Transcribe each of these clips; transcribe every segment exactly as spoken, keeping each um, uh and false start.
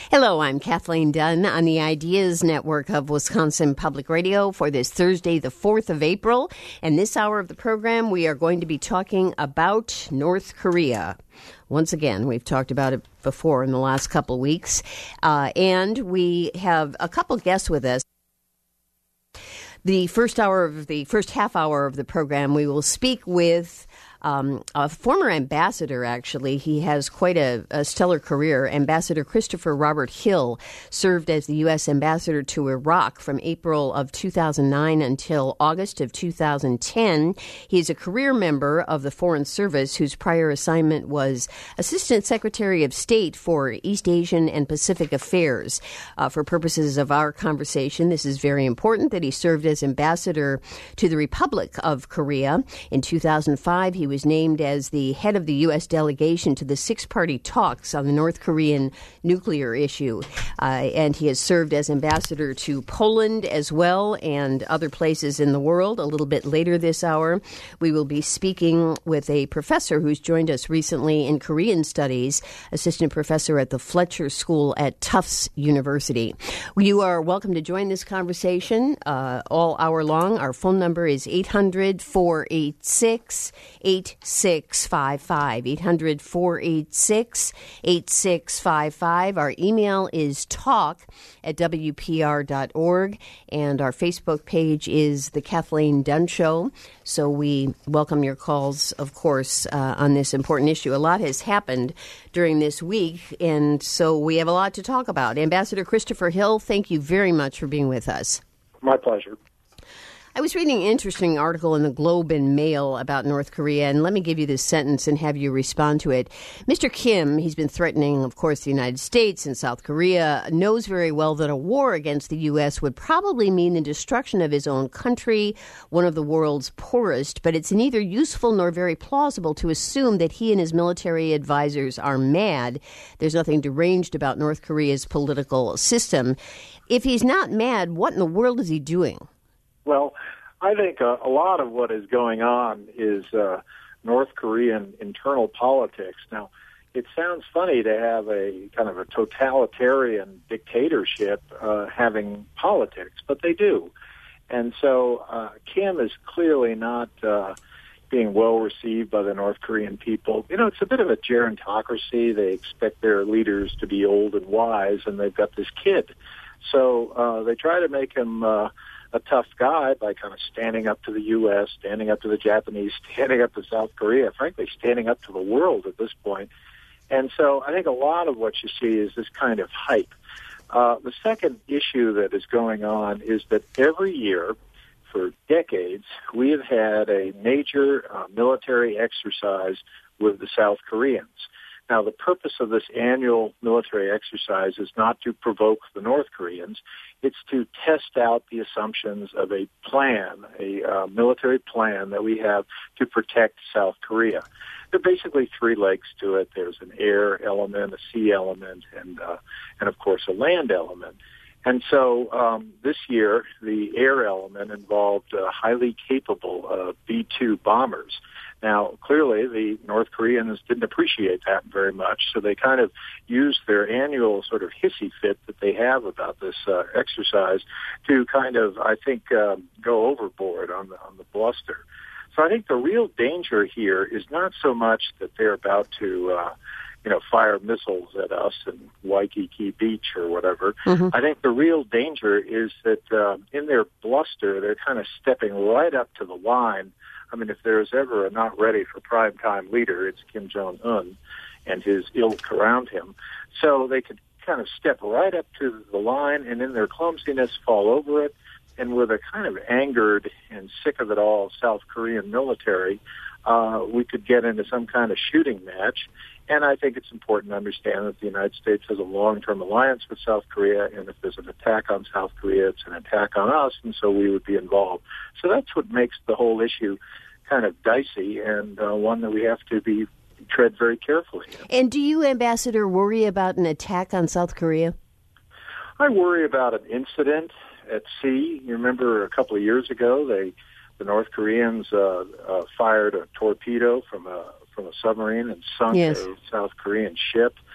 Hello, I'm Kathleen Dunn on the Ideas Network of Wisconsin Public Radio for this Thursday, the fourth of April. And this hour of the program, we are going to be talking about North Korea. Once again, we've talked about it before in the last couple weeks. Uh, and we have a couple guests with us. The first hour of the first half hour of the program, we will speak with Um, a former ambassador, actually. He has quite a, a stellar career. Ambassador Christopher Robert Hill served as the U S ambassador to Iraq from April of two thousand nine until August of two thousand ten. He's a career member of the Foreign Service, whose prior assignment was Assistant Secretary of State for East Asian and Pacific Affairs. Uh, for purposes of our conversation, this is very important that he served as ambassador to the Republic of Korea. In two thousand five, he was named as the head of the U S delegation to the six-party talks on the North Korean nuclear issue. Uh, and he has served as ambassador to Poland as well and other places in the world. A little bit later this hour, we will be speaking with a professor who's joined us recently in Korean Studies, assistant professor at the Fletcher School at Tufts University. You are welcome to join this conversation uh, all hour long. Our phone number is eight hundred, four eight six, eight six five five, eight hundred, four eight six, eight six five five. Our email is talk at w p r dot org, and our Facebook page is The Kathleen Dunn Show. So we welcome your calls, of course, uh, on this important issue. A lot has happened during this week, and so we have a lot to talk about. Ambassador Christopher Hill, thank you very much for being with us. My pleasure. I was reading an interesting article in the Globe and Mail about North Korea, and let me give you this sentence and have you respond to it. Mister Kim, he's been threatening, of course, the United States and South Korea, knows very well that a war against the U S would probably mean the destruction of his own country, one of the world's poorest, but it's neither useful nor very plausible to assume that he and his military advisors are mad. There's nothing deranged about North Korea's political system. If he's not mad, what in the world is he doing? Well, I think a, a lot of what is going on is uh, North Korean internal politics. Now, it sounds funny to have a kind of a totalitarian dictatorship uh, having politics, but they do. And so uh, Kim is clearly not uh, being well received by the North Korean people. You know, it's a bit of a gerontocracy. They expect their leaders to be old and wise, and they've got this kid. So uh, they try to make him Uh, a tough guy by kind of standing up to the U S, standing up to the Japanese, standing up to South Korea, frankly, standing up to the world at this point. And so I think a lot of what you see is this kind of hype. Uh, the second issue that is going on is that every year for decades, we have had a major uh, military exercise with the South Koreans. Now, the purpose of this annual military exercise is not to provoke the North Koreans. It's to test out the assumptions of a plan, a uh, military plan that we have to protect South Korea. There are basically three legs to it. There's an air element, a sea element, and, uh, and of course, a land element. And so um, this year, the air element involved uh, highly capable uh, B two bombers. Now, clearly, the North Koreans didn't appreciate that very much, so they kind of used their annual sort of hissy fit that they have about this uh, exercise to kind of, I think, um, go overboard on the, on the bluster. So I think the real danger here is not so much that they're about to, uh, you know, fire missiles at us in Waikiki Beach or whatever. Mm-hmm. I think the real danger is that uh, in their bluster, they're kind of stepping right up to the line. I mean, if there's ever a not ready for primetime leader, it's Kim Jong-un and his ilk around him. So they could kind of step right up to the line and in their clumsiness fall over it. And with a kind of angered and sick of it all South Korean military, uh, we could get into some kind of shooting match. And I think it's important to understand that the United States has a long-term alliance with South Korea, and if there's an attack on South Korea, it's an attack on us, and so we would be involved. So that's what makes the whole issue kind of dicey and uh, one that we have to be tread very carefully. And do you, Ambassador, worry about an attack on South Korea? I worry about an incident at sea. You remember a couple of years ago, they the North Koreans uh, uh, fired a torpedo from a from a submarine and sunk yes. a South Korean ship.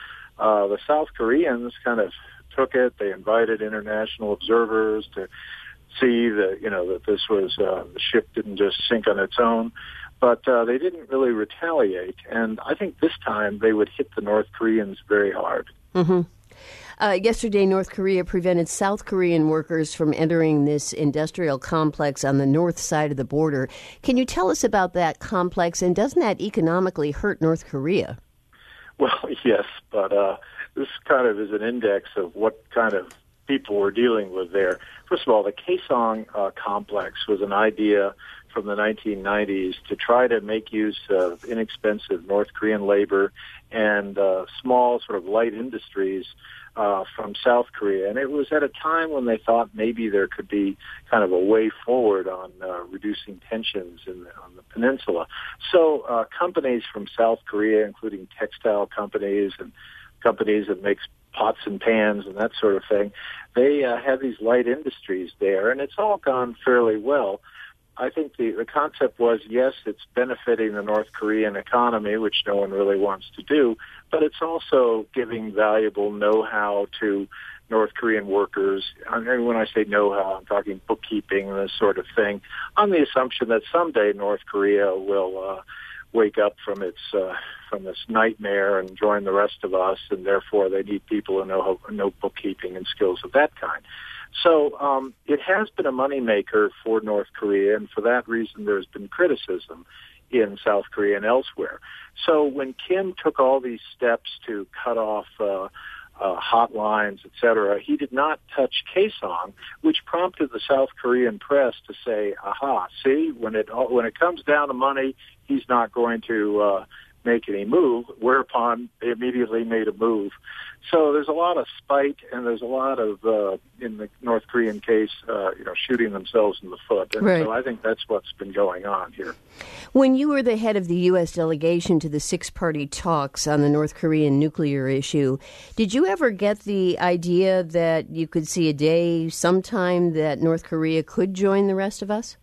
uh, the South Koreans kind of took it. They invited international observers to see that, you know, that this was, uh, the ship didn't just sink on its own, but uh, they didn't really retaliate. And I think this time they would hit the North Koreans very hard. Mm-hmm. Uh, yesterday, North Korea prevented South Korean workers from entering this industrial complex on the north side of the border. Can you tell us about that complex, and doesn't that economically hurt North Korea? Well, yes, but uh, this kind of is an index of what kind of people we're dealing with there. First of all, the Kaesong uh, complex was an idea from the nineteen nineties to try to make use of inexpensive North Korean labor and uh, small sort of light industries uh, from South Korea. And it was at a time when they thought maybe there could be kind of a way forward on uh, reducing tensions in the, on the peninsula. So uh, companies from South Korea, including textile companies and companies that makes pots and pans and that sort of thing, they uh, have these light industries there, and it's all gone fairly well. I think the, the concept was, yes, it's benefiting the North Korean economy, which no one really wants to do, but it's also giving valuable know-how to North Korean workers. I mean, when I say know-how, I'm talking bookkeeping and this sort of thing, on the assumption that someday North Korea will uh, wake up from its uh, from this nightmare and join the rest of us, and therefore they need people who know, know bookkeeping and skills of that kind. So um, it has been a moneymaker for North Korea, and for that reason there's been criticism in South Korea and elsewhere. So when Kim took all these steps to cut off uh, uh, hotlines, et cetera, he did not touch Kaesong, which prompted the South Korean press to say, aha, see, when it when it comes down to money, he's not going to uh, make any move, whereupon they immediately made a move. So there's a lot of spite, and there's a lot of, uh, in the North Korean case, uh, you know, shooting themselves in the foot. And right. So I think that's what's been going on here. When you were the head of the U S delegation to the six-party talks on the North Korean nuclear issue, did you ever get the idea that you could see a day sometime that North Korea could join the rest of us?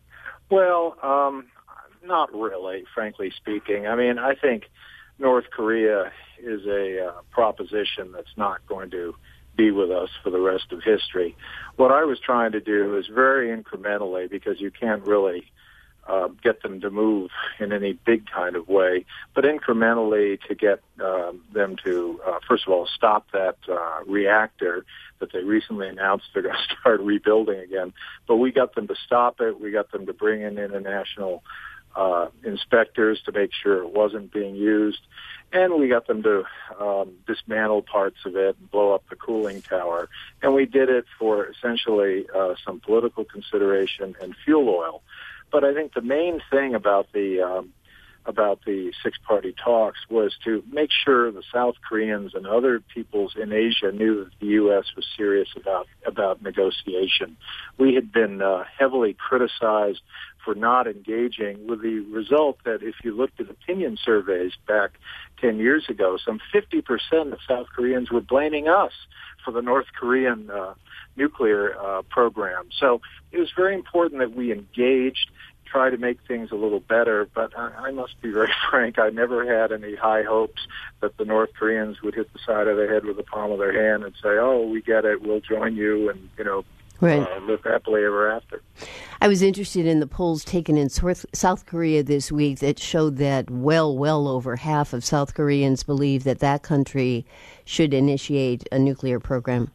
Well, um, not really, frankly speaking. I mean, I think North Korea is a uh, proposition that's not going to be with us for the rest of history. What I was trying to do is very incrementally, because you can't really uh, get them to move in any big kind of way, but incrementally to get um, them to, uh, first of all, stop that uh, reactor that they recently announced they're going to start rebuilding again. But we got them to stop it. We got them to bring in international Uh, inspectors to make sure it wasn't being used, and we got them to um, dismantle parts of it and blow up the cooling tower. And we did it for essentially uh, some political consideration and fuel oil. But I think the main thing about the um, about the six-party talks was to make sure the South Koreans and other peoples in Asia knew that the U S was serious about about negotiation. We had been uh, heavily criticized for not engaging, with the result that if you looked at opinion surveys back ten years ago, some fifty percent of South Koreans were blaming us for the North Korean uh, nuclear uh, program. So it was very important that we engaged, try to make things a little better, but I, I must be very frank, I never had any high hopes that the North Koreans would hit the side of their head with the palm of their hand and say, oh, we get it, we'll join you, and, you know, right. uh, live happily ever after. I was interested in the polls taken in South Korea this week that showed that well, well over half of South Koreans believe that that country should initiate a nuclear program.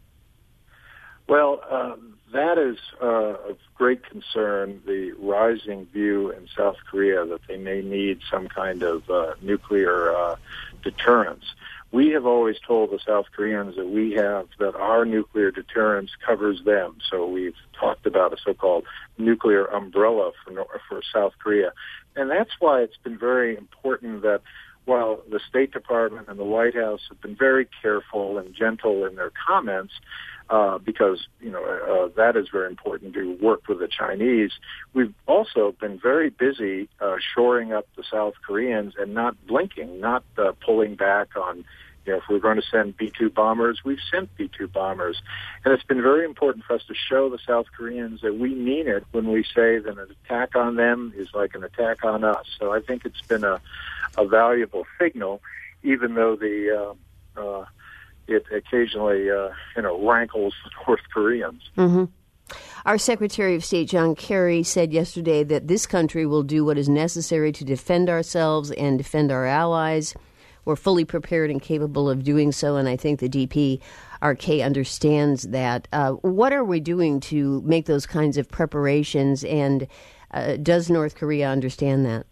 Well, um, that is uh, of great concern, the rising view in South Korea that they may need some kind of uh, nuclear uh, deterrence. We have always told the South Koreans that we have, that our nuclear deterrence covers them. So we've talked about a so-called nuclear umbrella for, for South Korea. And that's why it's been very important that while the State Department and the White House have been very careful and gentle in their comments, uh, because, you know, uh, that is very important to work with the Chinese, we've also been very busy uh, shoring up the South Koreans and not blinking, not uh, pulling back on, you know, if we're going to send B two bombers, we've sent B two bombers. And it's been very important for us to show the South Koreans that we mean it when we say that an attack on them is like an attack on us. So I think it's been a, a valuable signal, even though the uh, uh, it occasionally, uh, you know, rankles the North Koreans. Mm-hmm. Our Secretary of State, John Kerry, said yesterday that this country will do what is necessary to defend ourselves and defend our allies. We're fully prepared and capable of doing so, and I think the D P R K understands that. Uh, what are we doing to make those kinds of preparations, and uh, does North Korea understand that?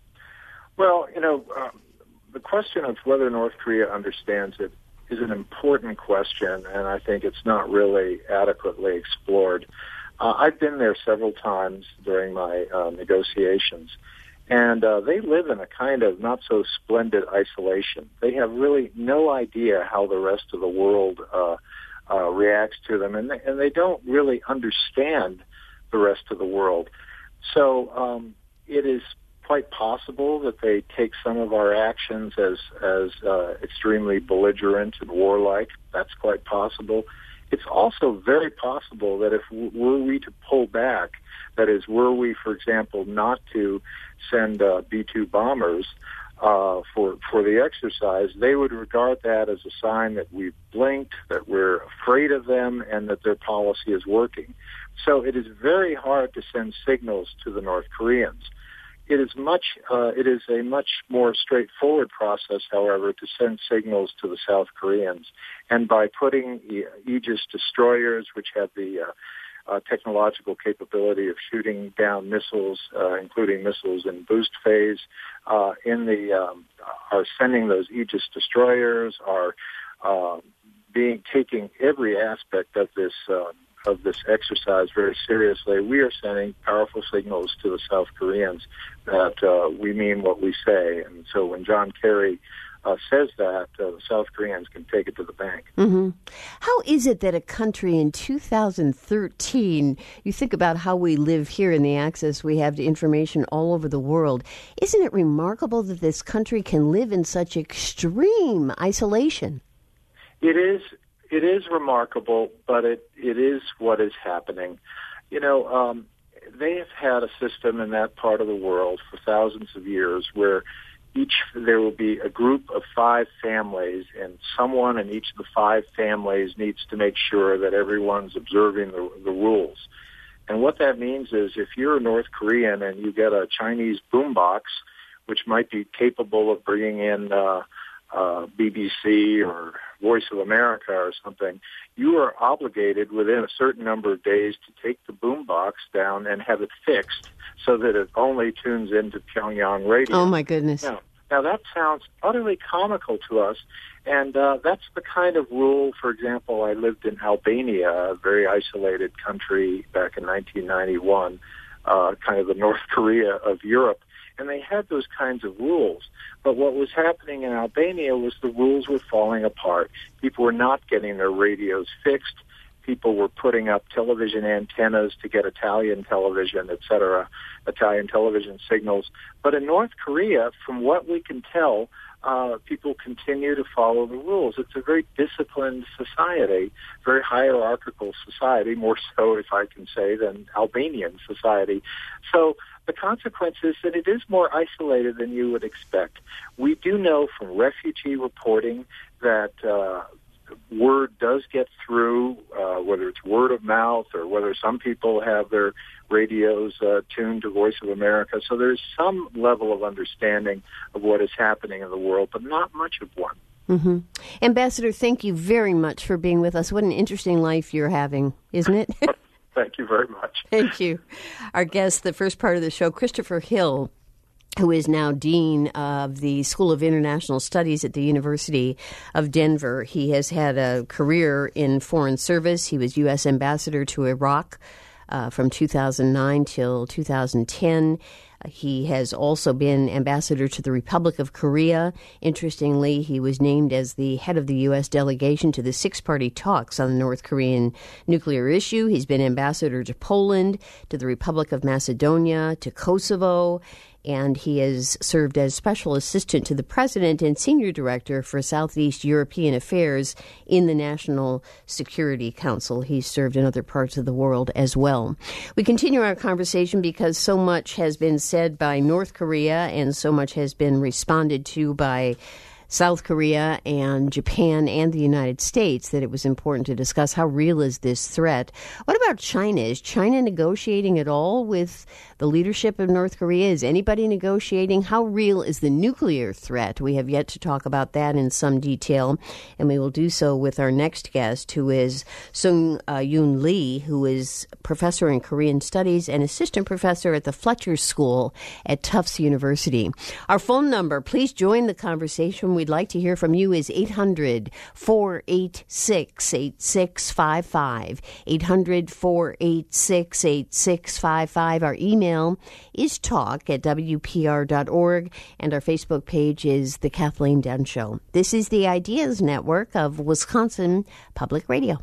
Well, you know, uh, the question of whether North Korea understands it is an important question, and I think it's not really adequately explored. Uh, I've been there several times during my uh, negotiations, and uh, they live in a kind of not-so-splendid isolation. They have really no idea how the rest of the world uh, uh, reacts to them, and they, and they don't really understand the rest of the world. So um, it is quite possible that they take some of our actions as as uh, extremely belligerent and warlike. That's quite possible. It's also very possible that if were we to pull back, that is, were we, for example, not to send uh, B two bombers uh, for for the exercise, they would regard that as a sign that we've blinked, that we're afraid of them, and that their policy is working. So it is very hard to send signals to the North Koreans. It is much. Uh, it is a much more straightforward process, however, to send signals to the South Koreans, and by putting e- Aegis destroyers, which have the uh, uh, technological capability of shooting down missiles, uh, including missiles in boost phase, uh, in the um, are sending those Aegis destroyers, are uh, being taking every aspect of this. Uh, of this exercise very seriously. We are sending powerful signals to the South Koreans that uh, we mean what we say. And so when John Kerry uh, says that, uh, the South Koreans can take it to the bank. Mm-hmm. How is it that a country in two thousand thirteen, you think about how we live here and the access we have to information all over the world, isn't it remarkable that this country can live in such extreme isolation? It is. It is remarkable, but it, it is what is happening. You know, um, they have had a system in that part of the world for thousands of years where each there will be a group of five families, and someone in each of the five families needs to make sure that everyone's observing the, the rules. And what that means is if you're a North Korean and you get a Chinese boombox, which might be capable of bringing in uh, uh, B B C or Voice of America or something, you are obligated within a certain number of days to take the boombox down and have it fixed so that it only tunes into Pyongyang radio. Oh, my goodness. Now, now that sounds utterly comical to us, and uh, that's the kind of rule, for example, I lived in Albania, a very isolated country back in nineteen ninety-one, uh, kind of the North Korea of Europe. And they had those kinds of rules. But what was happening in Albania was the rules were falling apart. People were not getting their radios fixed. People were putting up television antennas to get Italian television, et cetera, Italian television signals. But in North Korea, from what we can tell, uh, people continue to follow the rules. It's a very disciplined society, very hierarchical society, more so, if I can say, than Albanian society. So the consequence is that it is more isolated than you would expect. We do know from refugee reporting that uh, word does get through, uh, whether it's word of mouth or whether some people have their radios uh, tuned to Voice of America. So there's some level of understanding of what is happening in the world, but not much of one. Mm-hmm. Ambassador, thank you very much for being with us. What an interesting life you're having, isn't it? Thank you very much. Thank you. Our guest, the first part of the show, Christopher Hill, who is now Dean of the School of International Studies at the University of Denver. He has had a career in foreign service. He was U S Ambassador to Iraq uh, from two thousand nine till two thousand ten. He has also been ambassador to the Republic of Korea. Interestingly, he was named as the head of the U S delegation to the six-party talks on the North Korean nuclear issue. He's been ambassador to Poland, to the Republic of Macedonia, to Kosovo, and he has served as special assistant to the president and senior director for Southeast European Affairs in the National Security Council. He's served in other parts of the world as well. We continue our conversation because so much has been said by North Korea and so much has been responded to by South Korea and Japan and the United States that it was important to discuss how real is this threat. What about China? Is China negotiating at all with the leadership of North Korea? Is anybody negotiating? How real is the nuclear threat? We have yet to talk about that in some detail, and we will do so with our next guest, who is Sung uh, Yoon Lee, who is professor in Korean Studies and assistant professor at the Fletcher School at Tufts University. Our phone number, please join the conversation. We'd like to hear from you, is eight hundred, four eight six, eight six five five, eight hundred, four eight six, eight six five five. Our email is talk at w p r dot org, and our Facebook page is The Kathleen Dunn Show. This is the Ideas Network of Wisconsin Public Radio.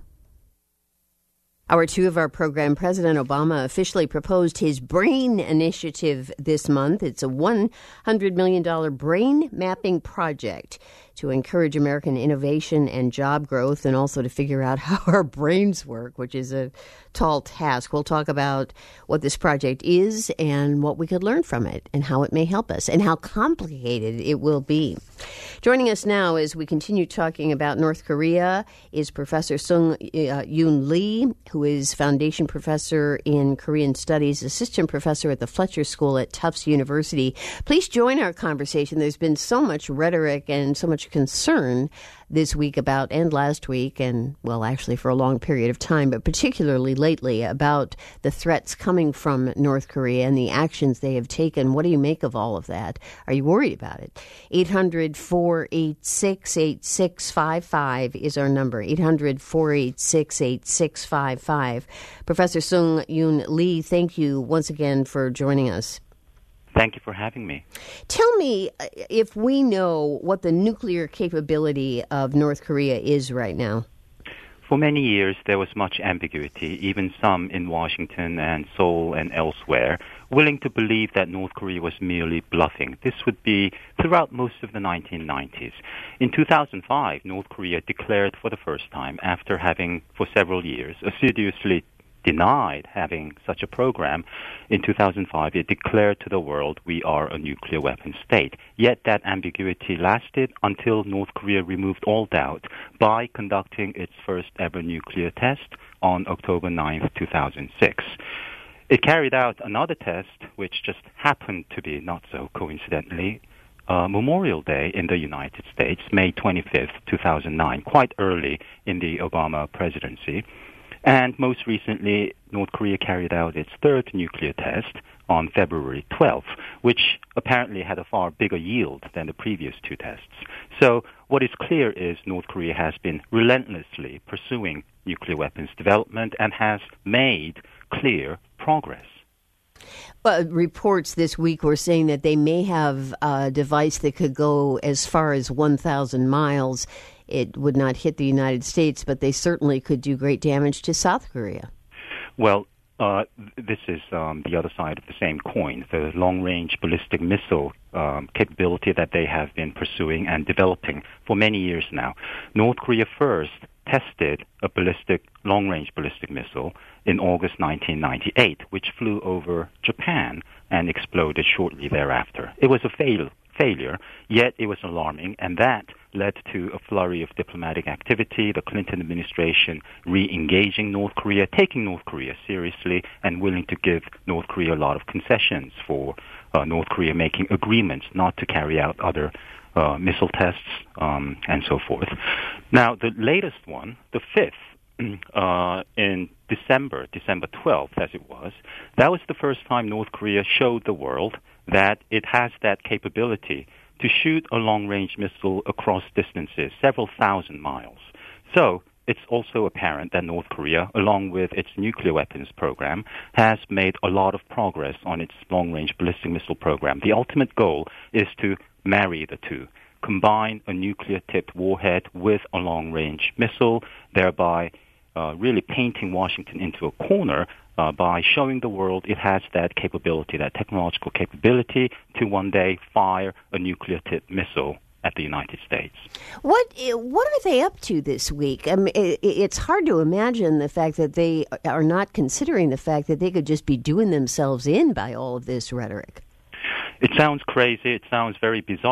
Hour two of our program, President Obama officially proposed his BRAIN initiative this month. It's a one hundred million dollars brain mapping project to encourage American innovation and job growth, and also to figure out how our brains work, which is a tall task. We'll talk about what this project is and what we could learn from it and how it may help us and how complicated it will be. Joining us now as we continue talking about North Korea is Professor Sung uh, Yoon Lee, who is Foundation Professor in Korean Studies, Assistant Professor at the Fletcher School at Tufts University. Please join our conversation. There's been so much rhetoric and so much concern this week about, and last week, and, well, actually for a long period of time, but particularly lately, about the threats coming from North Korea and the actions they have taken. What do you make of all of that? Are you worried about it? eight hundred, four eight six, eight six five five is our number, eight hundred, four eight six, eight six five five. Professor Sung Yoon Lee, thank you once again for joining us. Thank you for having me. Tell me if we know what the nuclear capability of North Korea is right now. For many years, there was much ambiguity, even some in Washington and Seoul and elsewhere, willing to believe that North Korea was merely bluffing. This would be throughout most of the nineteen nineties. In two thousand five, North Korea declared for the first time, after having for several years assiduously denied having such a program. In two thousand five, it declared to the world, we are a nuclear weapon state. Yet that ambiguity lasted until North Korea removed all doubt by conducting its first ever nuclear test on October ninth, two thousand six. It carried out another test, which just happened to be, not so coincidentally, uh, Memorial Day in the United States, May twenty-fifth, two thousand nine, quite early in the Obama presidency. And most recently, North Korea carried out its third nuclear test on February twelfth, which apparently had a far bigger yield than the previous two tests. So what is clear is North Korea has been relentlessly pursuing nuclear weapons development and has made clear progress. Uh, reports this week were saying that they may have a device that could go as far as one thousand miles. It would not hit the United States, but they certainly could do great damage to South Korea. Well, uh, this is um, the other side of the same coin, the long-range ballistic missile um, capability that they have been pursuing and developing for many years now. North Korea first tested a ballistic, long-range ballistic missile in August nineteen ninety-eight, which flew over Japan and exploded shortly thereafter. It was a fail, failure, yet it was alarming, and that led to a flurry of diplomatic activity, the Clinton administration re-engaging North Korea, taking North Korea seriously, and willing to give North Korea a lot of concessions for uh, North Korea making agreements not to carry out other uh, missile tests um, and so forth. Now, the latest one, the fifth, uh, in December, December twelfth, as it was, that was the first time North Korea showed the world that it has that capability to shoot a long-range missile across distances, several thousand miles. So it's also apparent that North Korea, along with its nuclear weapons program, has made a lot of progress on its long-range ballistic missile program. The ultimate goal is to marry the two, combine a nuclear-tipped warhead with a long-range missile, thereby uh, really painting Washington into a corner Uh, by showing the world it has that capability, that technological capability to one day fire a nuclear-tipped missile at the United States. What what are they up to this week? I mean, it, it's hard to imagine the fact that they are not considering the fact that they could just be doing themselves in by all of this rhetoric. It sounds crazy. It sounds very bizarre.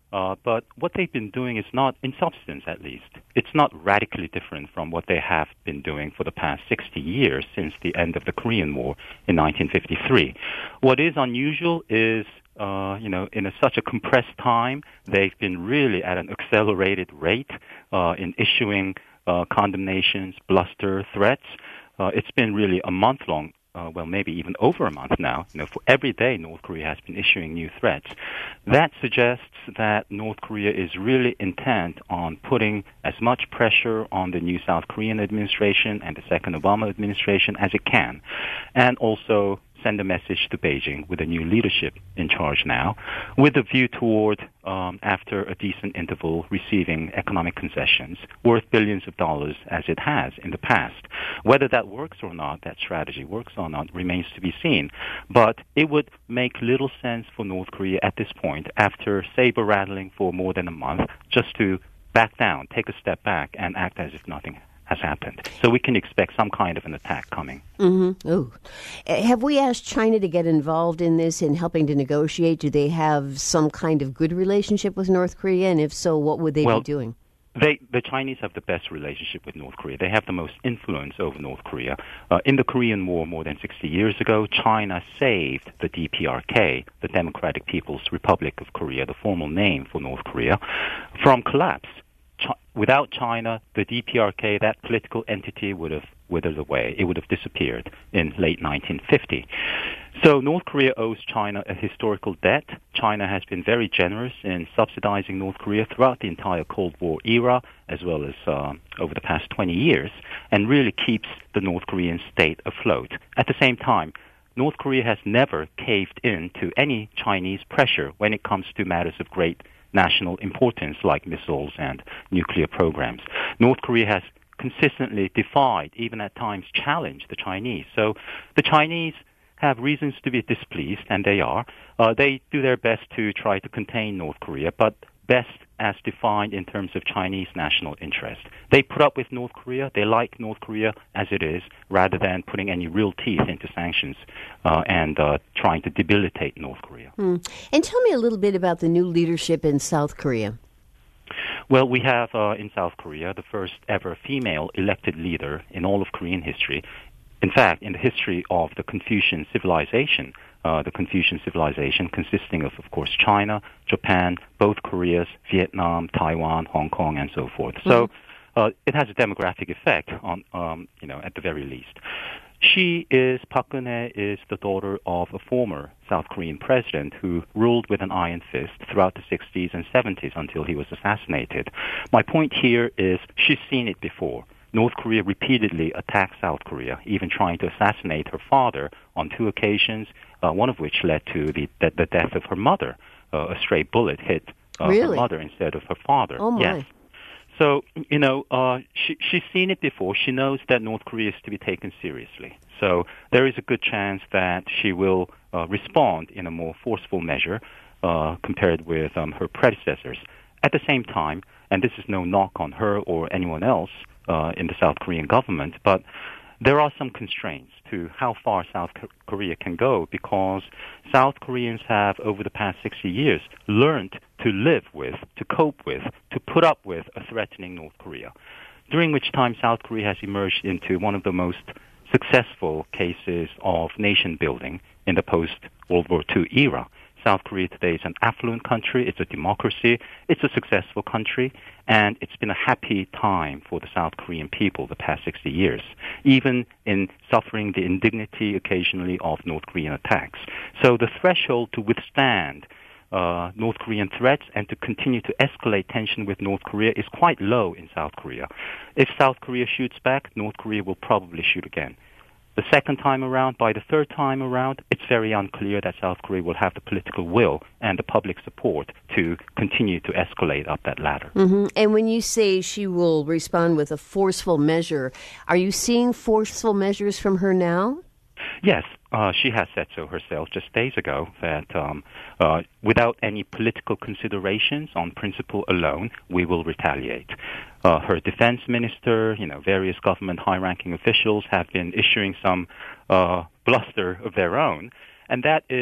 Uh, but what they've been doing is not, in substance at least, it's not radically different from what they have been doing for the past sixty years since the end of the Korean War in nineteen fifty-three. What is unusual is, uh, you know, in a, such a compressed time, they've been really at an accelerated rate uh, in issuing uh, condemnations, bluster, threats. Uh, it's been really a month-long Uh, well, maybe even over a month now. You know, for every day, North Korea has been issuing new threats. That suggests that North Korea is really intent on putting as much pressure on the new South Korean administration and the second Obama administration as it can, and also send a message to Beijing with a new leadership in charge now, with a view toward, um, after a decent interval, receiving economic concessions worth billions of dollars as it has in the past. Whether that works or not, that strategy works or not, remains to be seen. But it would make little sense for North Korea at this point, after saber-rattling for more than a month, just to back down, take a step back, and act as if nothing has happened. So we can expect some kind of an attack coming. Mm-hmm. Ooh. Have we asked China to get involved in this, in helping to negotiate? Do they have some kind of good relationship with North Korea? And if so, what would they well, be doing? They, the Chinese have the best relationship with North Korea. They have the most influence over North Korea. Uh, in the Korean War more than sixty years ago, China saved the D P R K, the Democratic People's Republic of Korea, the formal name for North Korea, from collapse. Ch- without China, the D P R K, that political entity, would have withered away. It would have disappeared in late nineteen fifty. So North Korea owes China a historical debt. China has been very generous in subsidizing North Korea throughout the entire Cold War era, as well as uh, over the past twenty years, and really keeps the North Korean state afloat. At the same time, North Korea has never caved in to any Chinese pressure when it comes to matters of great national importance like missiles and nuclear programs. North Korea has consistently defied, even at times challenged, the Chinese. So the Chinese have reasons to be displeased, and they are. Uh, they do their best to try to contain North Korea, but best as defined in terms of Chinese national interest. They put up with North Korea. They like North Korea as it is, rather than putting any real teeth into sanctions uh, and uh, trying to debilitate North Korea. Hmm. And tell me a little bit about the new leadership in South Korea. Well, we have uh, in South Korea the first ever female elected leader in all of Korean history. In fact, in the history of the Confucian civilization, uh, the Confucian civilization consisting of, of course, China, Japan, both Koreas, Vietnam, Taiwan, Hong Kong, and so forth. Mm-hmm. So uh, it has a demographic effect on, um, you know, at the very least. She is, Park Geun-hye is the daughter of a former South Korean president who ruled with an iron fist throughout the sixties and seventies until he was assassinated. My point here is she's seen it before. North Korea repeatedly attacked South Korea, even trying to assassinate her father on two occasions, uh, one of which led to the, the, the death of her mother. Uh, a stray bullet hit uh, really? her mother instead of her father. Oh, my. Yes. So, you know, uh, she, she's seen it before. She knows that North Korea is to be taken seriously. So there is a good chance that she will uh, respond in a more forceful measure uh, compared with um, her predecessors. At the same time, and this is no knock on her or anyone else uh, in the South Korean government, but there are some constraints to how far South Korea can go, because South Koreans have, over the past sixty years, learned to live with, to cope with, to put up with a threatening North Korea, during which time South Korea has emerged into one of the most successful cases of nation building in the post-World War Two era. South Korea today is an affluent country, it's a democracy, it's a successful country, and it's been a happy time for the South Korean people the past sixty years, even in suffering the indignity occasionally of North Korean attacks. So the threshold to withstand uh, North Korean threats and to continue to escalate tension with North Korea is quite low in South Korea. If South Korea shoots back, North Korea will probably shoot again. The second time around, by the third time around, it's very unclear that South Korea will have the political will and the public support to continue to escalate up that ladder. Mm-hmm. And when you say she will respond with a forceful measure, are you seeing forceful measures from her now? Yes, uh, she has said so herself just days ago, that um, uh, without any political considerations, on principle alone, we will retaliate. Uh, her defense minister, you know, various government high-ranking officials have been issuing some uh, bluster of their own, and that is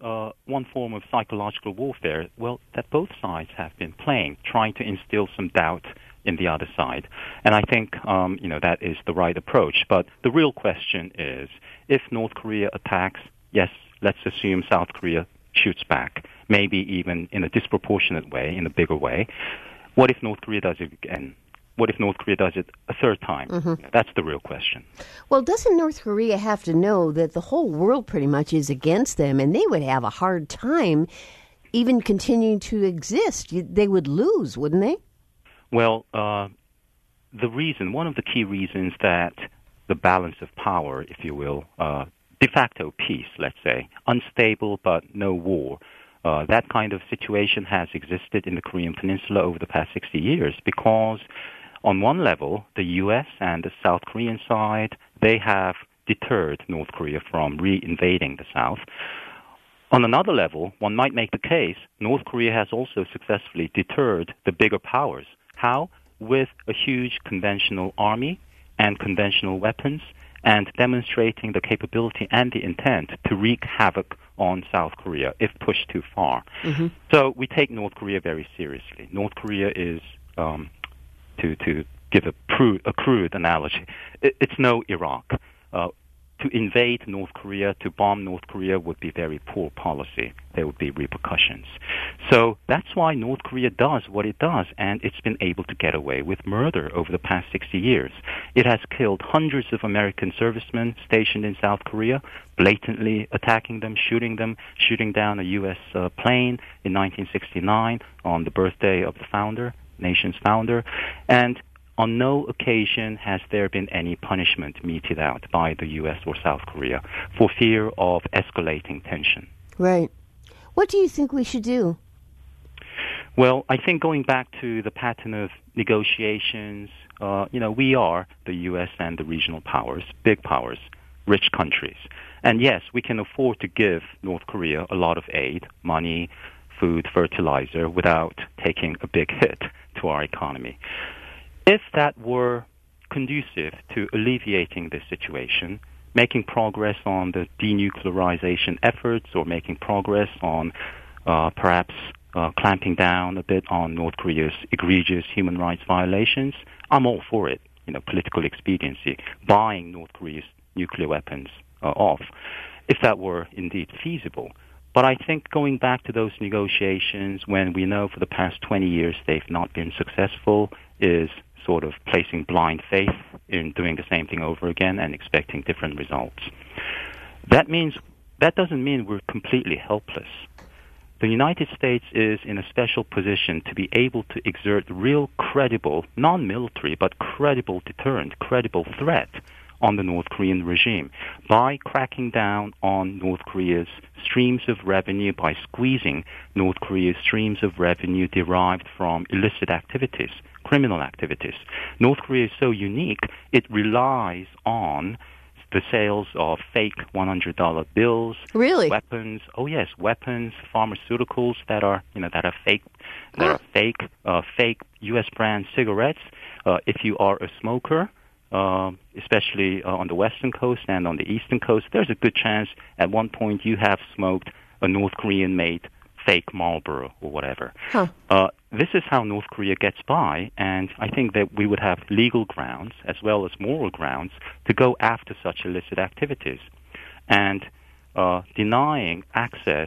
uh, one form of psychological warfare, well, that both sides have been playing, trying to instill some doubt in the other side. And I think, um, you know, that is the right approach. But the real question is, if North Korea attacks, yes, let's assume South Korea shoots back, maybe even in a disproportionate way, in a bigger way. What if North Korea does it again? What if North Korea does it a third time? Mm-hmm. That's the real question. Well, doesn't North Korea have to know that the whole world pretty much is against them, and they would have a hard time even continuing to exist? They would lose, wouldn't they? Well, uh, the reason, one of the key reasons that the balance of power, if you will, uh, de facto peace, let's say, unstable but no war, uh, that kind of situation has existed in the Korean Peninsula over the past sixty years because on one level, the U S and the South Korean side, they have deterred North Korea from re-invading the South. On another level, one might make the case North Korea has also successfully deterred the bigger powers. How? With a huge conventional army and conventional weapons, and demonstrating the capability and the intent to wreak havoc on South Korea if pushed too far. Mm-hmm. So we take North Korea very seriously. North Korea is... Um, To, to give a crude, a crude analogy, it, it's no Iraq. Uh, to invade North Korea, to bomb North Korea would be very poor policy. There would be repercussions. So that's why North Korea does what it does, and it's been able to get away with murder over the past sixty years. It has killed hundreds of American servicemen stationed in South Korea, blatantly attacking them, shooting them, shooting down a U S uh, plane in nineteen sixty-nine on the birthday of the founder. Nation's founder, and on no occasion has there been any punishment meted out by the U S or South Korea for fear of escalating tension. Right. What do you think we should do? Well, I think going back to the pattern of negotiations, uh, you know, we are the U S and the regional powers, big powers, rich countries. And yes, we can afford to give North Korea a lot of aid, money, food, fertilizer, without taking a big hit to our economy. If that were conducive to alleviating this situation, making progress on the denuclearization efforts or making progress on uh, perhaps uh, clamping down a bit on North Korea's egregious human rights violations, I'm all for it. You know, political expediency, buying North Korea's nuclear weapons uh, off, if that were indeed feasible. But I think going back to those negotiations when we know for the past twenty years they've not been successful is sort of placing blind faith in doing the same thing over again and expecting different results. That means, that doesn't mean we're completely helpless. The United States is in a special position to be able to exert real credible, non-military, but credible deterrent, credible threat on the North Korean regime by cracking down on North Korea's streams of revenue, by squeezing North Korea's streams of revenue derived from illicit activities, criminal activities. North Korea is so unique, it relies on the sales of fake one hundred dollar bills, really? Weapons. Oh yes, weapons, pharmaceuticals that are, you know, that are fake, that ah. are fake, uh, fake U S brand cigarettes. Uh, if you are a smoker, Uh, especially uh, on the western coast and on the eastern coast, there's a good chance at one point you have smoked a North Korean-made fake Marlboro or whatever. Huh. Uh, this is how North Korea gets by, and I think that we would have legal grounds as well as moral grounds to go after such illicit activities. And uh, denying access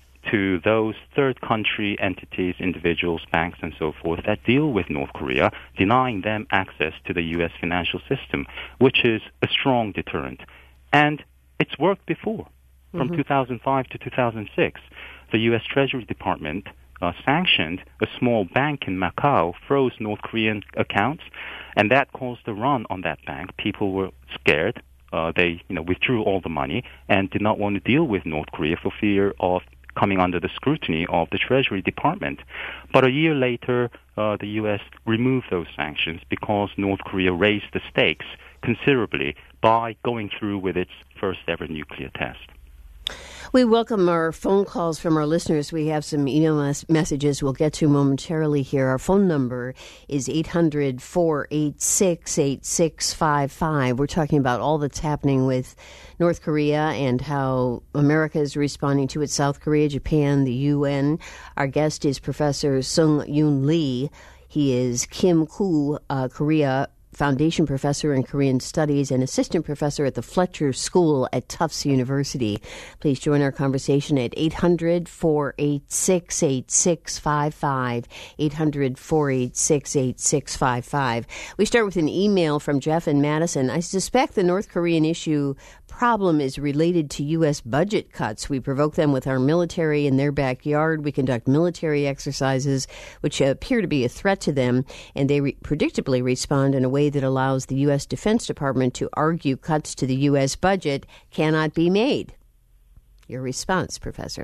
to those third country entities, individuals, banks, and so forth that deal with North Korea, denying them access to the U S financial system, which is a strong deterrent. And it's worked before. From mm-hmm. two thousand five to two thousand six, the U S Treasury Department uh, sanctioned a small bank in Macau, froze North Korean accounts, and that caused a run on that bank. People were scared. Uh, they, you know, withdrew all the money and did not want to deal with North Korea for fear of coming under the scrutiny of the Treasury Department. But a year later, uh, the U S removed those sanctions because North Korea raised the stakes considerably by going through with its first ever nuclear test. We welcome our phone calls from our listeners. We have some email mes- messages we'll get to momentarily here. Our phone number is eight hundred, four eight six, eight six five five. We're talking about all that's happening with North Korea and how America is responding to it, South Korea, Japan, the U N. Our guest is Professor Sung Yoon Lee. He is Kim Koo, uh, Korea Foundation Professor in Korean Studies and Assistant Professor at the Fletcher School at Tufts University. Please join our conversation at eight hundred, four eight six, eight six five five, eight hundred, four eight six, eight six five five. We start with an email from Jeff in Madison. I suspect the North Korean issue problem is related to U S budget cuts. We provoke them with our military in their backyard. We conduct military exercises which appear to be a threat to them, and they re- predictably respond in a way that allows the U S Defense Department to argue cuts to the U S budget cannot be made. Your response, Professor?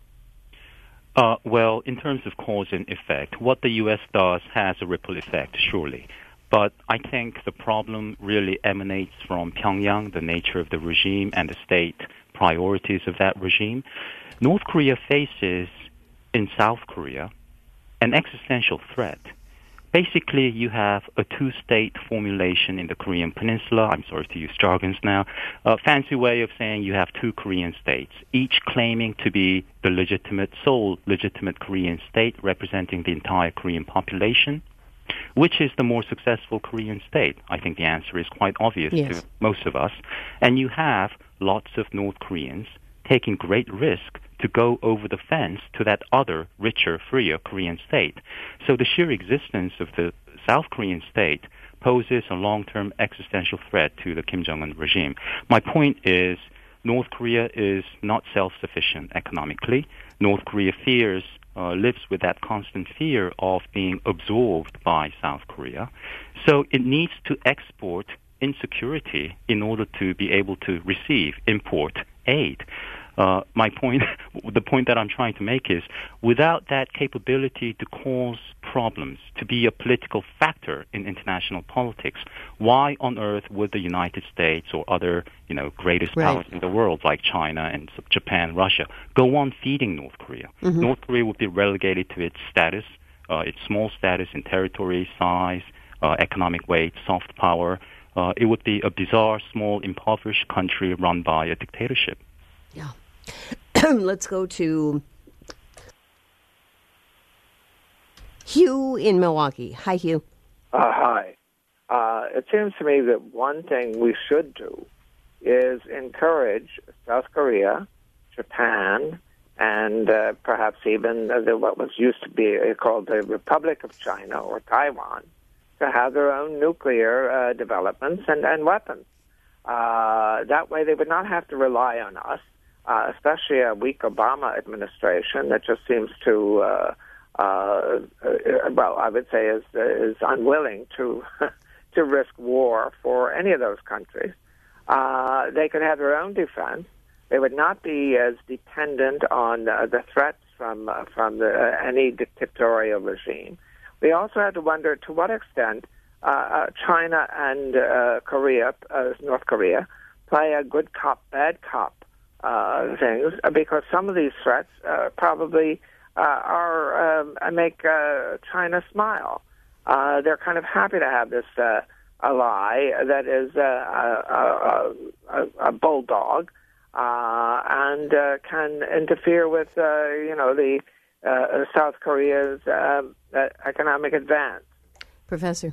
Uh, well, in terms of cause and effect, what the U S does has a ripple effect, surely. But I think the problem really emanates from Pyongyang, the nature of the regime, and the state priorities of that regime. North Korea faces, in South Korea, an existential threat. Basically, you have a two-state formulation in the Korean Peninsula. I'm sorry to use jargons now. A fancy way of saying you have two Korean states, each claiming to be the legitimate, sole legitimate Korean state representing the entire Korean population. Which is the more successful Korean state? I think the answer is quite obvious yes. to most of us. And you have lots of North Koreans taking great risk to go over the fence to that other, richer, freer Korean state. So the sheer existence of the South Korean state poses a long-term existential threat to the Kim Jong-un regime. My point is, North Korea is not self-sufficient economically. North Korea fears Uh, lives with that constant fear of being absorbed by South Korea. So it needs to export insecurity in order to be able to receive, import aid. Uh, my point, the point that I'm trying to make is, without that capability to cause problems, to be a political factor in international politics, why on earth would the United States or other, you know, greatest right. powers in the world like China and Japan, Russia, go on feeding North Korea? Mm-hmm. North Korea would be relegated to its status, uh, its small status in territory, size, uh, economic weight, soft power. Uh, it would be a bizarre, small, impoverished country run by a dictatorship. Yeah. Let's go to Hugh in Milwaukee. Hi, Hugh. Uh, hi. Uh, it seems to me that one thing we should do is encourage South Korea, Japan, and uh, perhaps even uh, the, what was used to be called the Republic of China or Taiwan to have their own nuclear uh, developments and, and weapons. Uh, that way they would not have to rely on us. Uh, especially a weak Obama administration that just seems to, uh, uh, well, I would say is is unwilling to to risk war for any of those countries. Uh, they could have their own defense. They would not be as dependent on uh, the threats from uh, from the, uh, any dictatorial regime. We also have to wonder to what extent uh, uh, China and uh, Korea, uh, North Korea, play a good cop, bad cop Uh, things, because some of these threats uh, probably uh, are um, make uh, China smile. Uh, they're kind of happy to have this uh, ally that is uh, a, a, a, a bulldog uh, and uh, can interfere with, uh, you know, the uh, South Korea's uh, economic advance. Professor.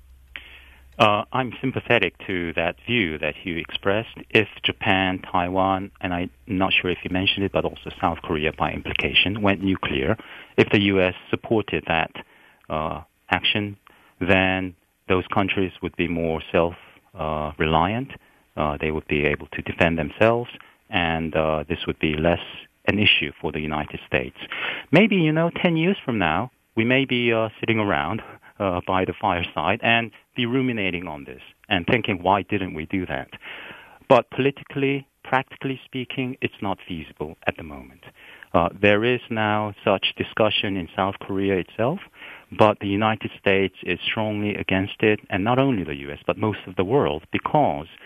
Uh, I'm sympathetic to that view that you expressed. If Japan, Taiwan, and I'm not sure if you mentioned it, but also South Korea by implication, went nuclear, if the U S supported that uh, action, then those countries would be more self-reliant. Uh, uh, they would be able to defend themselves, and uh, this would be less an issue for the United States. Maybe, you know, ten years from now, we may be uh, sitting around uh, by the fireside and be ruminating on this and thinking, why didn't we do that? But politically, practically speaking, it's not feasible at the moment. Uh, there is now such discussion in South Korea itself, but the United States is strongly against it, and not only the U S, but most of the world, because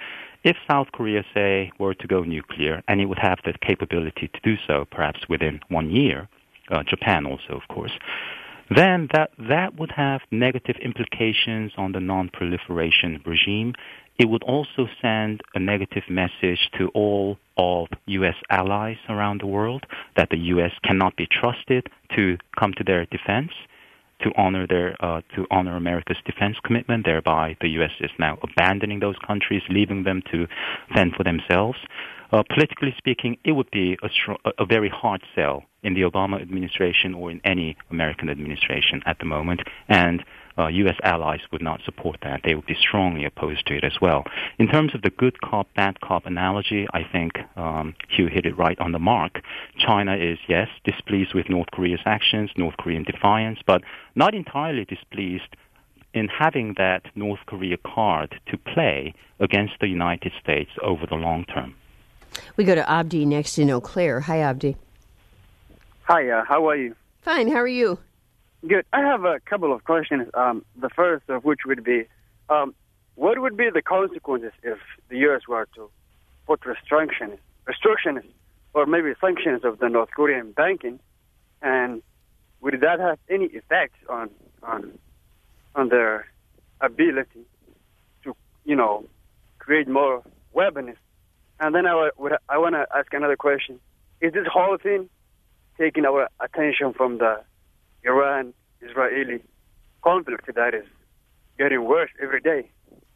if South Korea, say, were to go nuclear, and it would have the capability to do so perhaps within one year, uh, Japan also, of course, then that, that would have negative implications on the non-proliferation regime. It would also send a negative message to all of U S allies around the world that the U S cannot be trusted to come to their defense, to honor their uh, to honor America's defense commitment. Thereby, the U S is now abandoning those countries, leaving them to fend for themselves. Uh, politically speaking, it would be a, str- a very hard sell in the Obama administration or in any American administration at the moment, and uh, U S allies would not support that. They would be strongly opposed to it as well. In terms of the good cop, bad cop analogy, I think um, Hugh hit it right on the mark. China is, yes, displeased with North Korea's actions, North Korean defiance, but not entirely displeased in having that North Korea card to play against the United States over the long term. We go to Abdi next in Eau Claire. Hi, Abdi. Hi, uh, how are you? Fine, how are you? Good. I have a couple of questions. Um, the first of which would be, um, what would be the consequences if the U S were to put restrictions, restrictions or maybe sanctions of the North Korean banking, and would that have any effect on on on their ability to, you know, create more weapons? And then I, would, I want to ask another question. Is this whole thing taking our attention from the Iran-Israeli conflict that is getting worse every day?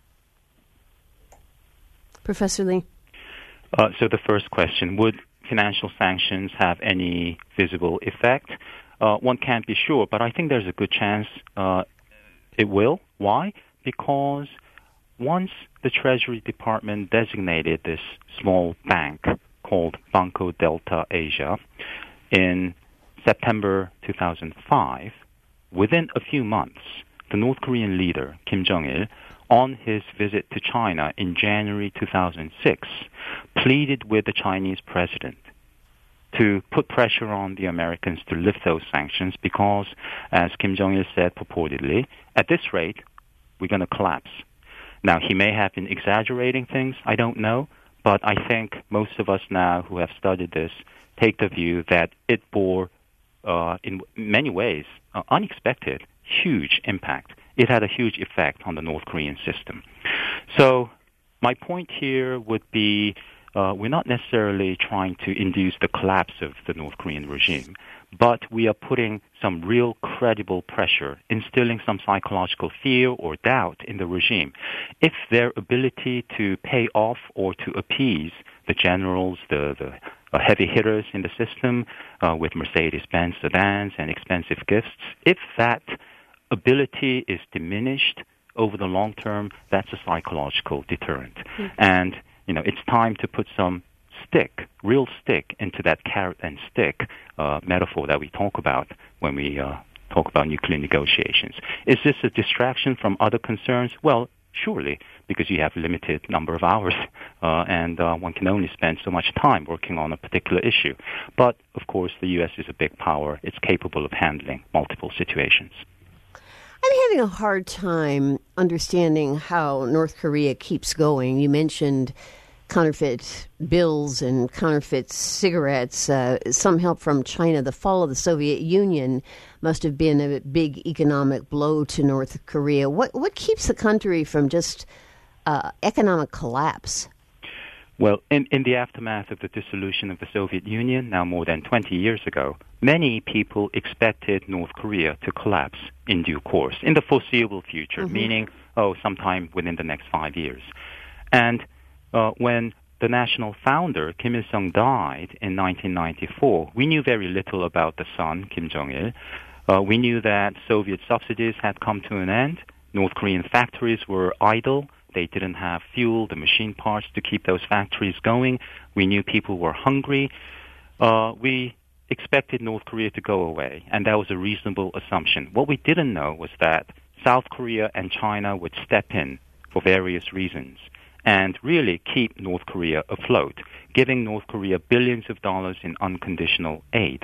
Professor Lee? Uh, so the first question, would financial sanctions have any visible effect? Uh, one can't be sure, but I think there's a good chance uh, it will. Why? Because once the Treasury Department designated this small bank called Banco Delta Asia in September two thousand five, within a few months, the North Korean leader, Kim Jong-il, on his visit to China in January two thousand six, pleaded with the Chinese president to put pressure on the Americans to lift those sanctions because, as Kim Jong-il said purportedly, at this rate, we're going to collapse. Now, he may have been exaggerating things, I don't know, but I think most of us now who have studied this take the view that it bore, uh, in many ways, uh, unexpected, huge impact. It had a huge effect on the North Korean system. So my point here would be uh, we're not necessarily trying to induce the collapse of the North Korean regime, but we are putting some real credible pressure, instilling some psychological fear or doubt in the regime. If their ability to pay off or to appease the generals, the, the uh, heavy hitters in the system uh, with Mercedes-Benz sedans and expensive gifts, if that ability is diminished over the long term, that's a psychological deterrent. Mm-hmm. And, you know, it's time to put some stick, real stick, into that carrot and stick uh, metaphor that we talk about when we uh, talk about nuclear negotiations. Is this a distraction from other concerns? Well, surely, because you have a limited number of hours uh, and uh, one can only spend so much time working on a particular issue. But, of course, the U S is a big power. It's capable of handling multiple situations. I'm having a hard time understanding how North Korea keeps going. You mentioned counterfeit bills and counterfeit cigarettes, uh, some help from China. The fall of the Soviet Union must have been a big economic blow to North Korea. What what keeps the country from just uh, economic collapse? Well, in, in the aftermath of the dissolution of the Soviet Union, now more than twenty years ago, many people expected North Korea to collapse in due course, in the foreseeable future, mm-hmm. meaning, oh, sometime within the next five years. And uh, when the national founder, Kim Il-sung, died in nineteen ninety-four, we knew very little about the son, Kim Jong-il. Uh, we knew that Soviet subsidies had come to an end. North Korean factories were idle. They didn't have fuel, the machine parts to keep those factories going. We knew people were hungry. Uh, we expected North Korea to go away, and that was a reasonable assumption. What we didn't know was that South Korea and China would step in for various reasons and really keep North Korea afloat, giving North Korea billions of dollars in unconditional aid.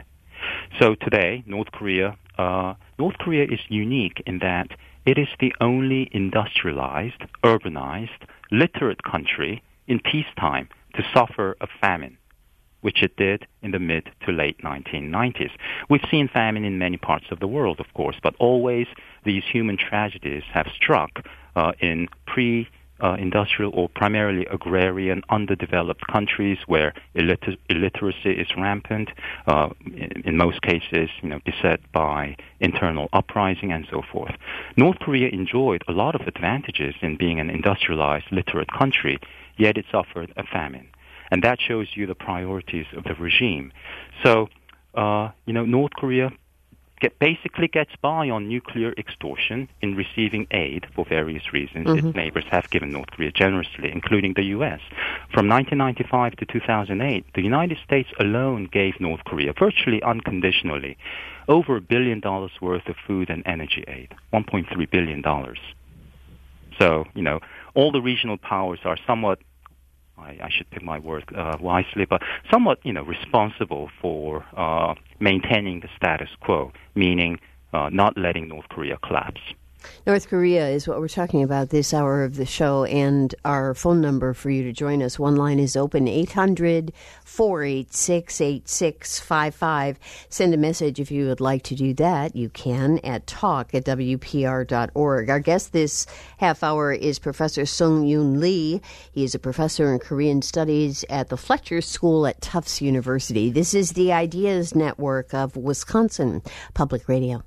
So today, North Korea, uh, North Korea is unique in that it is the only industrialized, urbanized, literate country in peacetime to suffer a famine, which it did in the mid to late nineteen nineties. We've seen famine in many parts of the world, of course, but always these human tragedies have struck uh, in pre Uh, industrial or primarily agrarian, underdeveloped countries where illiter- illiteracy is rampant, uh, in, in most cases, you know, beset by internal uprising and so forth. North Korea enjoyed a lot of advantages in being an industrialized, literate country, yet it suffered a famine. And that shows you the priorities of the regime. So, uh, you know, North Korea Get, basically gets by on nuclear extortion in receiving aid for various reasons. Mm-hmm. Its neighbors have given North Korea generously, including the U S. From nineteen ninety-five to two thousand eight, the United States alone gave North Korea, virtually unconditionally, over a billion dollars worth of food and energy aid, one point three billion dollars. So, you know, all the regional powers are somewhat, I, I should pick my word uh, wisely, but somewhat, you know, responsible for uh, maintaining the status quo, meaning uh, not letting North Korea collapse. North Korea is what we're talking about this hour of the show, and our phone number for you to join us. One line is open, eight hundred, four eight six, eight six five five. Send a message if you would like to do that. You can at talk at W P R dot org. Our guest this half hour is Professor Sung-Yoon Lee. He is a professor in Korean Studies at the Fletcher School at Tufts University. This is the Ideas Network of Wisconsin Public Radio.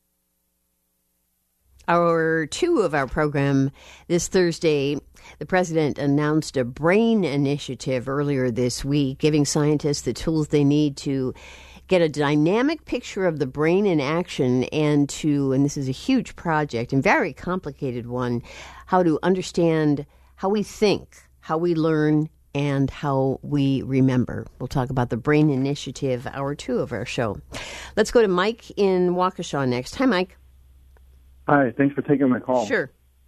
Hour two of our program this Thursday, the president announced a BRAIN initiative earlier this week, giving scientists the tools they need to get a dynamic picture of the brain in action and to, and this is a huge project and very complicated one, how to understand how we think, how we learn, and how we remember. We'll talk about the BRAIN initiative, hour two of our show. Let's go to Mike in Waukesha next. Hi, Mike. Hi, thanks for taking my call. Sure.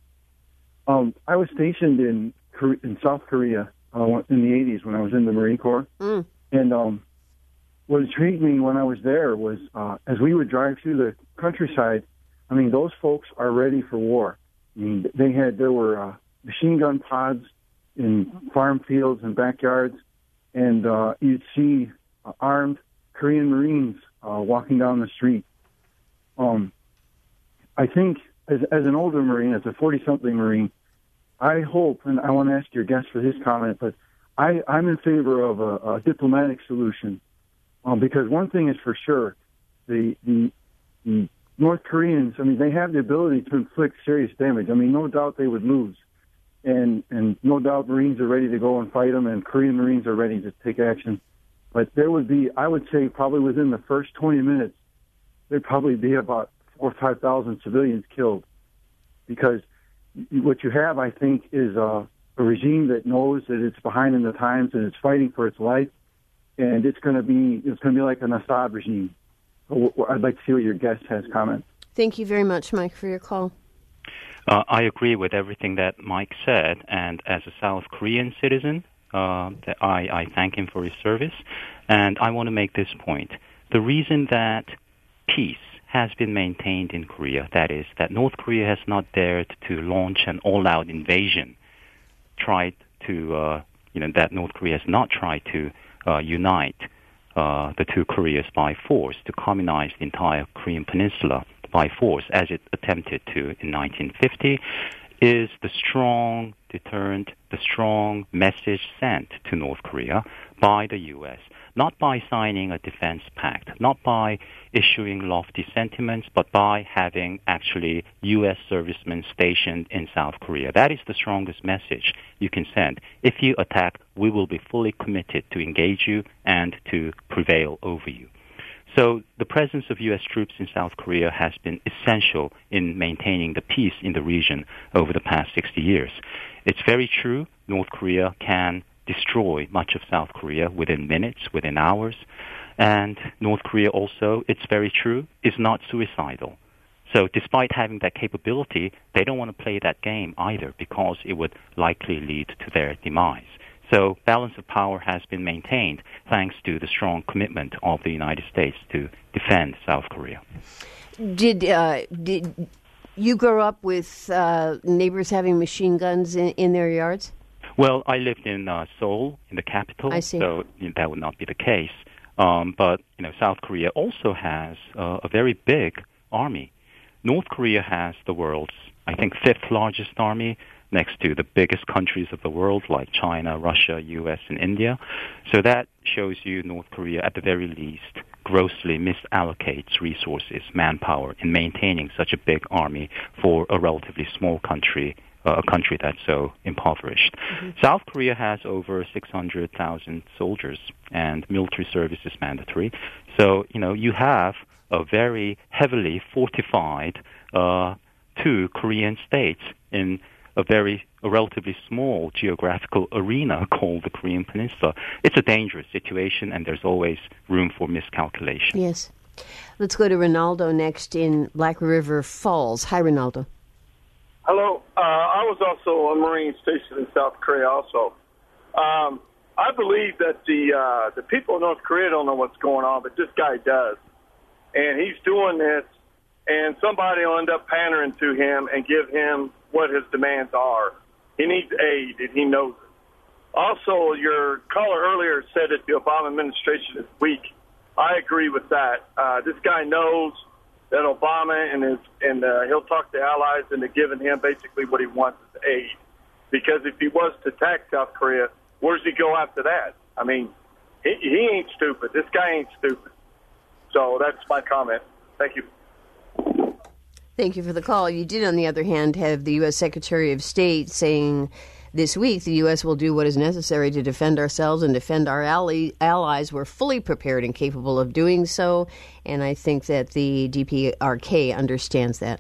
Um, I was stationed in in South Korea uh, in the eighties when I was in the Marine Corps. Mm. And um, what intrigued me when I was there was uh, as we would drive through the countryside, I mean, those folks are ready for war. I mean, they had, there were uh, machine gun pods in farm fields and backyards, and uh, you'd see uh, armed Korean Marines uh, walking down the street. Um, I think as, as an older Marine, as a forty-something Marine, I hope, and I want to ask your guest for his comment, but I, I'm in favor of a, a diplomatic solution um, because one thing is for sure, the, the the North Koreans, I mean, they have the ability to inflict serious damage. I mean, no doubt they would lose, and and no doubt Marines are ready to go and fight them, and Korean Marines are ready to take action. But there would be, I would say, probably within the first twenty minutes, there'd probably be about four or five thousand civilians killed, because what you have, I think, is a, a regime that knows that it's behind in the times and it's fighting for its life, and it's going to be it's going to be like an Assad regime. I'd like to see what your guest has comment. Thank you very much, Mike, for your call. Uh, I agree with everything that Mike said, and as a South Korean citizen, uh, that I, I thank him for his service, and I want to make this point. The reason that peace has been maintained in Korea, that is, that North Korea has not dared to launch an all-out invasion, tried to, uh, you know, that North Korea has not tried to uh, unite uh, the two Koreas by force, to communize the entire Korean peninsula by force, as it attempted to in nineteen fifty, is the strong deterrent, the strong message sent to North Korea by the U S, not by signing a defense pact, not by issuing lofty sentiments, but by having actually U S servicemen stationed in South Korea. That is the strongest message you can send. If you attack, we will be fully committed to engage you and to prevail over you. So the presence of U S troops in South Korea has been essential in maintaining the peace in the region over the past sixty years. It's very true, North Korea can destroy much of South Korea within minutes, within hours. And North Korea also, it's very true, is not suicidal. So despite having that capability, they don't want to play that game either, because it would likely lead to their demise. So balance of power has been maintained thanks to the strong commitment of the United States to defend South Korea. Did uh, did you grow up with uh, neighbors having machine guns in, in their yards? Well, I lived in uh, Seoul, in the capital, I see. so you know, that would not be the case. Um, but you know, South Korea also has uh, a very big army. North Korea has the world's, I think, fifth largest army, next to the biggest countries of the world like China, Russia, U S, and India. So that shows you North Korea, at the very least, grossly misallocates resources, manpower, in maintaining such a big army for a relatively small country, uh, a country that's so impoverished. Mm-hmm. South Korea has over six hundred thousand soldiers, and military service is mandatory. So, you know, you have a very heavily fortified uh, two Korean states in a very, a relatively small geographical arena called the Korean Peninsula. It's a dangerous situation, and there's always room for miscalculation. Yes. Let's go to Ronaldo next in Black River Falls. Hi, Ronaldo. Hello. Uh, I was also a Marine stationed in South Korea also. Um, I believe that the uh, the people of North Korea don't know what's going on, but this guy does. And he's doing this, and somebody will end up pandering to him and give him what his demands are. He needs aid, and he knows it. Also, your caller earlier said that the Obama administration is weak. I agree with that. Uh, this guy knows that Obama and his and uh, he'll talk to allies into giving him basically what he wants is aid. Because if he was to attack South Korea, where does he go after that? I mean, he, he ain't stupid. This guy ain't stupid. So that's my comment. Thank you. Thank you for the call. You did, on the other hand, have the U S. Secretary of State saying this week the U S will do what is necessary to defend ourselves and defend our ally- allies. We're fully prepared and capable of doing so, and I think that the D P R K understands that.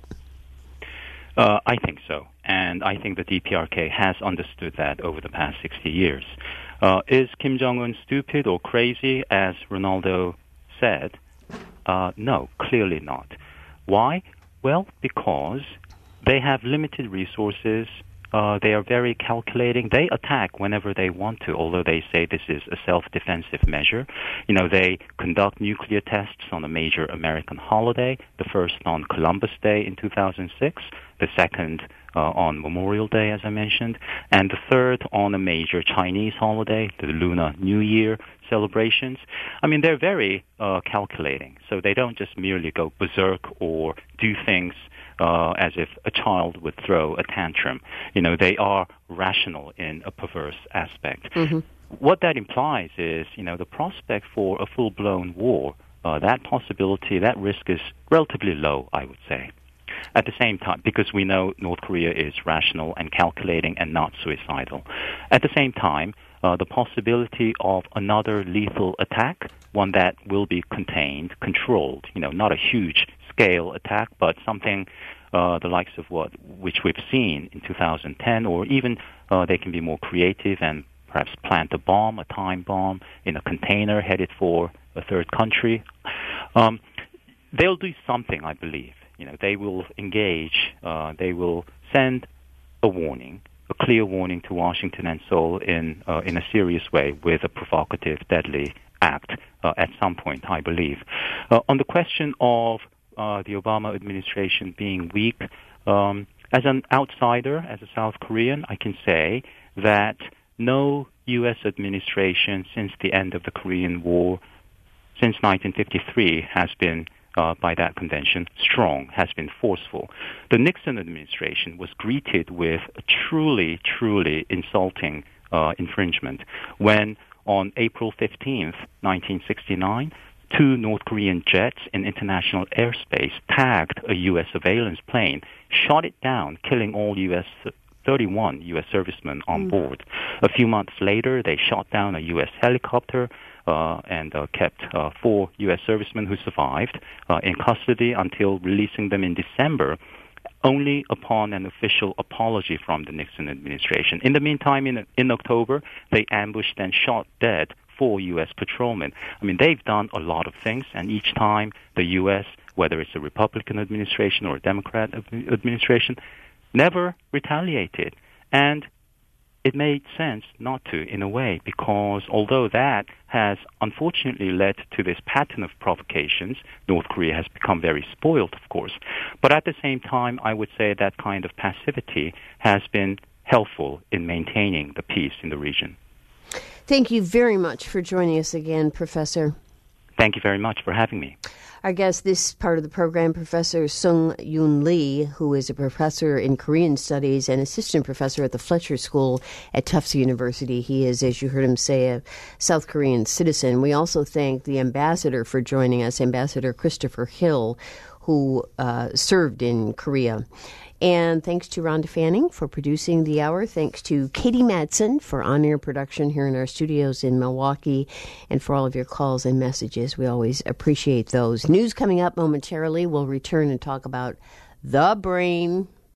Uh, I think so, and I think the D P R K has understood that over the past sixty years. Uh, is Kim Jong-un stupid or crazy, as Ronaldo said? Uh, no, clearly not. Why? Well, because they have limited resources. Uh, they are very calculating. They attack whenever they want to, although they say this is a self-defensive measure. You know, they conduct nuclear tests on a major American holiday, the first on Columbus Day in two thousand six, the second uh, on Memorial Day, as I mentioned, and the third on a major Chinese holiday, the Lunar New Year celebrations. I mean, they're very uh, calculating, so they don't just merely go berserk or do things uh, as if a child would throw a tantrum. You know, they are rational in a perverse aspect. Mm-hmm. What that implies is, you know, the prospect for a full-blown war, uh, that possibility, that risk is relatively low, I would say. At the same time, because we know North Korea is rational and calculating and not suicidal. At the same time, uh, the possibility of another lethal attack, one that will be contained, controlled, you know, not a huge scale attack, but something uh, the likes of what which we've seen in two thousand ten, or even uh, they can be more creative and perhaps plant a bomb, a time bomb, in a container headed for a third country. Um, they'll do something, I believe. You know, they will engage, uh, they will send a warning, a clear warning to Washington and Seoul in uh, in a serious way with a provocative, deadly act uh, at some point, I believe. Uh, on the question of uh, the Obama administration being weak, um, as an outsider, as a South Korean, I can say that no U S administration since the end of the Korean War, since nineteen fifty-three, has been Uh, by that convention, strong, has been forceful. The Nixon administration was greeted with a truly, truly insulting uh, infringement when on April fifteenth, nineteen sixty-nine, two North Korean jets in international airspace tagged a U S surveillance plane, shot it down, killing all U S thirty-one U S servicemen on mm. board. A few months later, they shot down a U S helicopter Uh, and uh, kept uh, four U S servicemen who survived uh, in custody until releasing them in December, only upon an official apology from the Nixon administration. In the meantime, in, in October, they ambushed and shot dead four U S patrolmen. I mean, they've done a lot of things, and each time the U S, whether it's a Republican administration or a Democrat administration, never retaliated. And it made sense not to, in a way, because although that has unfortunately led to this pattern of provocations, North Korea has become very spoiled, of course. But at the same time, I would say that kind of passivity has been helpful in maintaining the peace in the region. Thank you very much for joining us again, Professor. Thank you very much for having me. Our guest this part of the program, Professor Sung Yoon Lee, who is a professor in Korean Studies and assistant professor at the Fletcher School at Tufts University. He is, as you heard him say, a South Korean citizen. We also thank the ambassador for joining us, Ambassador Christopher Hill, who uh, served in Korea. And thanks to Rhonda Fanning for producing the hour. Thanks to Katie Madsen for on-air production here in our studios in Milwaukee, and for all of your calls and messages. We always appreciate those. News coming up momentarily. We'll return and talk about the brain.